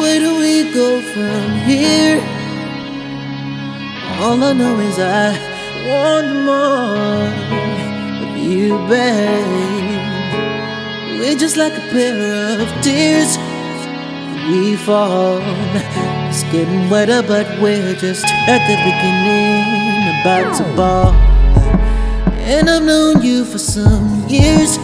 where do we go from here? All I know is I want more of you, babe. We're just like a pair of tears. We fall, it's getting wetter, but we're just at the beginning, about to ball. And I've known you for some years.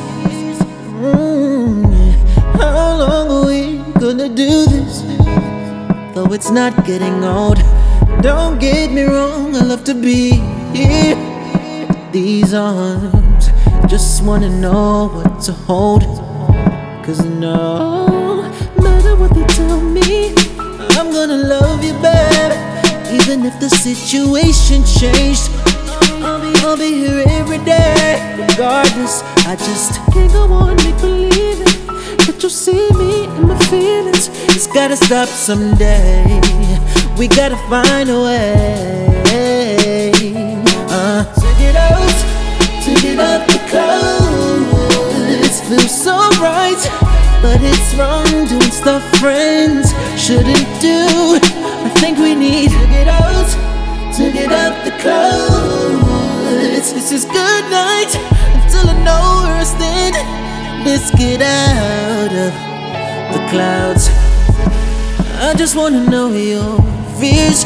How long are we gonna do this? Though it's not getting old. Don't get me wrong, I love to be here. These arms, just wanna know what to hold. 'Cause no matter what they tell me, I'm gonna love you, babe. Even if the situation changed, I'll be here every day. Regardless, I just can't go on make believing that you'll see me in my feelings. It's gotta stop someday. We gotta find a way to get out, to get up the clothes. Feels so right, but it's wrong doing stuff friends shouldn't do. I think we need to get out, to get up the clothes. This is good night until I know where I stand. Let's get out of the clouds. I just wanna know your fears.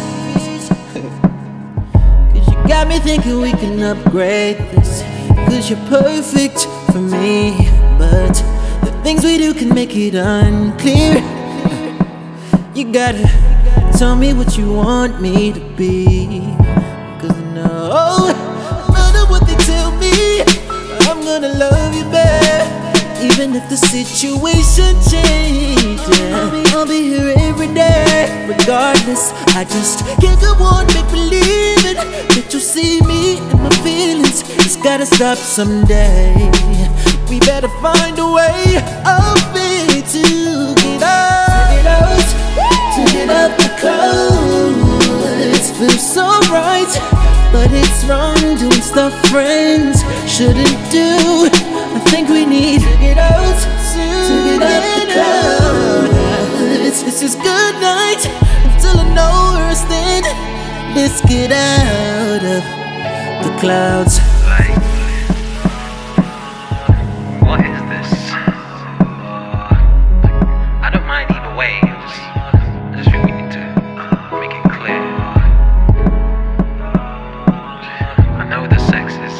'Cause you got me thinking we can upgrade this. 'Cause you're perfect for me, but the things we do can make it unclear. You gotta tell me what you want me to be. 'Cause no matter what they tell me, I'm gonna love you, babe. Even if the situation changes, I'll be here every day. Regardless, I just can't go on make believing that you'll see me in my feelings. It's gotta stop someday. We better find a way of it to get out, to get up the clothes. Feels so right, but it's wrong doing stuff friends shouldn't do. I think we need to get out, to get up the clouds. This is good night until I know where I stand. Let's get out of the clouds. Like, what is this? I don't mind either way. I just think we need to make it clear. I know the sex is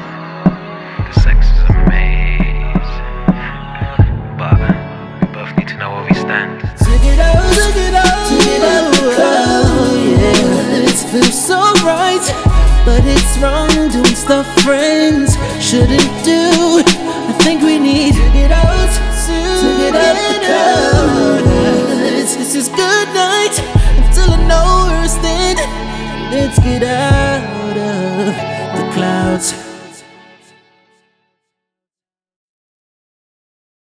amazing, but we both need to know where we stand. To get out, to get out, to get out the clouds. Yeah, it feels so right, but it's wrong doing stuff friends shouldn't do. I think we need to get out, to get out the clouds. This is good night until I know where I stand. Let's get out of the clouds.